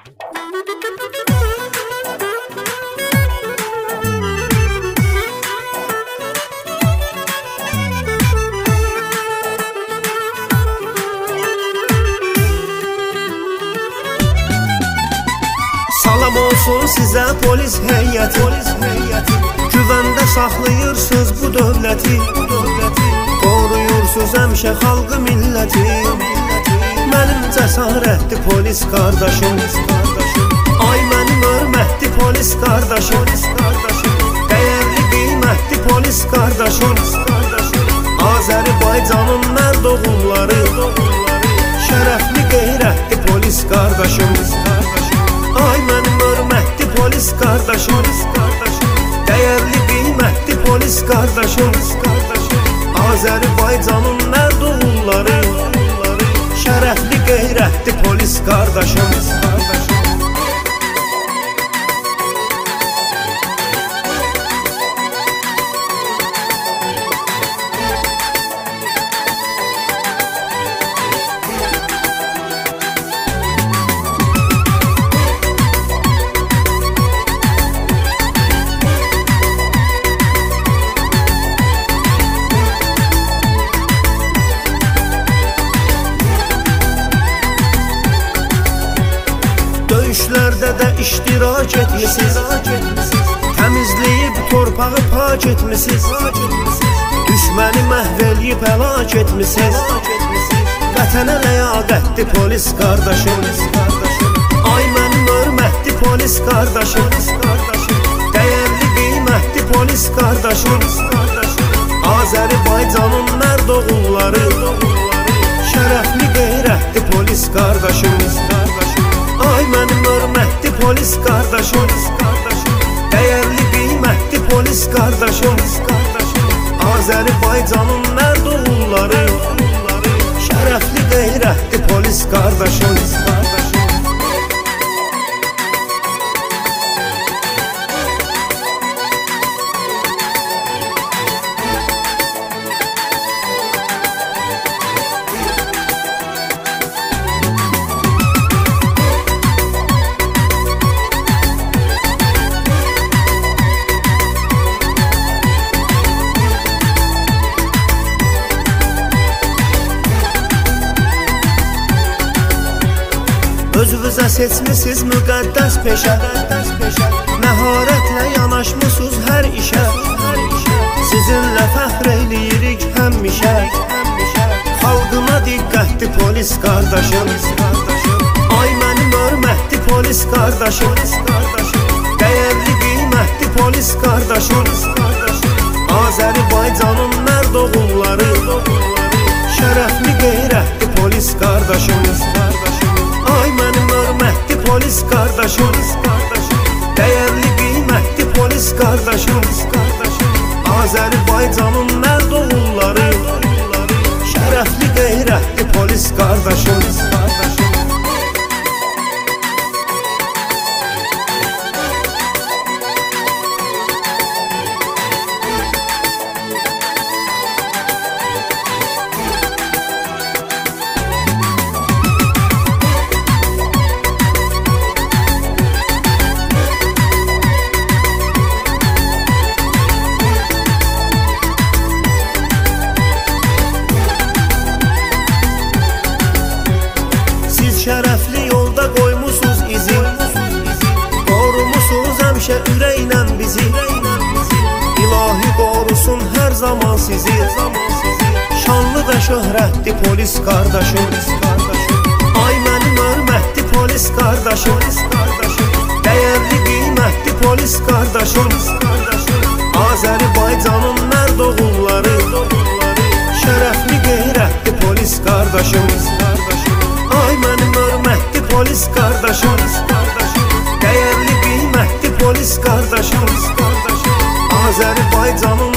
Salam olsun sizə polis heyəti, güvəndə saxlayırsınız bu dövləti, qoruyursuz həmişə xalqı milləti. Mənim cəsarətli polis qardaşım, ay mənim hörmətli polis qardaşım, dəyərli qiymətli polis qardaşım, Azərbaycanın mərd oğulları, şərəfli qeyrətli polis qardaşım, ay mənim hörmətli polis qardaşım, dəyərli qiymətli polis qardaşım, Azərbaycanın mərd oğulları, şərəfli qeyrətli polis qardaşım. Döyüşlərdə də iştirak etmisiniz, təmizləyib torpağı pak etmisiniz, düşməni məhv eləyib həlak etmisiniz, vətənə ləyaqətli polis qardaşım, ay mənim hörmətli polis qardaşım, dəyərli qiymətli polis qardaşım, Azərbaycanın mərd oğulları, şərəfli qeyrətli polis qardaşım, ay mənim hörmətli polis qardaşım, dəyərli qiymətli polis qardaşım, Azərbaycanın mərd oğulları, şərəfli qeyrətli polis qardaşım. Özünüzə seçmisiniz müqəddəs peşə, məharətlə yanaşmısınız hər işə, sizinlə fəxr eyləyirik həmişə, xalqına diqqətli polis qardaşım, ay mənim hörmətli polis qardaşım, dəyərli qiymətli polis qardaşım, Azərbaycanın mərd oğulları, şərəfli qeyrətli polis qardaşım, ay mənim hörmətli polis qardaşım, dəyərli qiymətli polis qardaşım, Azərbaycanın mərd oğulları, şərəfli qeyrətli polis qardaşım. Şərəfli yolda qoymusuz izi, qorumusunuz həmişə ürəklə bizi, İlahi qorusun hər zaman sizi, şanlı və şöhrətli polis qardaşım, ay mənim hörmətli polis qardaşım, dəyərli qiymətli polis qardaşım, Azərbaycanın mərd oğulları, şərəfli qeyrətli polis qardaşım, ay mənim hörmətli polis qardaşım, dəyərli qiymətli polis qardaşım, Azərbaycanın